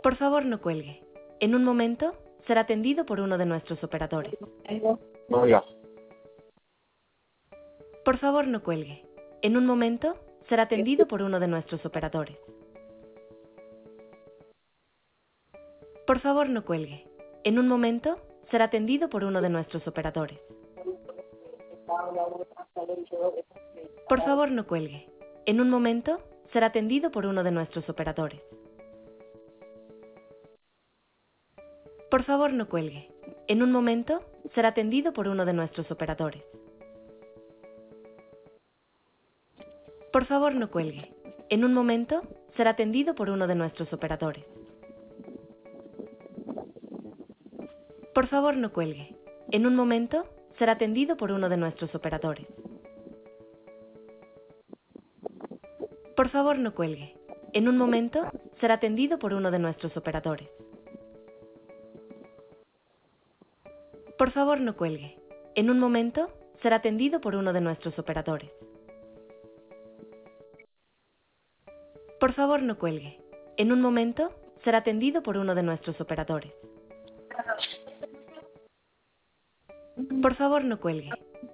Por favor, no cuelgue. En un momento, será atendido por uno de nuestros operadores. Oiga, Por favor, no cuelgue. En un momento, será atendido por uno de nuestros operadores. Por favor, no cuelgue. En un momento, será atendido por uno de nuestros operadores. Por favor, no cuelgue. En un momento, será atendido por uno de nuestros operadores. Por favor, no cuelgue. En un momento, será atendido por uno de nuestros operadores. Por favor, no cuelgue. En un momento, será atendido por uno de nuestros operadores. Por favor, no cuelgue. En un momento, será atendido por uno de nuestros operadores. Por favor, no cuelgue. En un momento, será atendido por uno de nuestros operadores. Por favor, no cuelgue. En un momento, será atendido por uno de nuestros operadores. Por favor, no cuelgue. En un momento, será atendido por uno de nuestros operadores. Por favor, no cuelgue.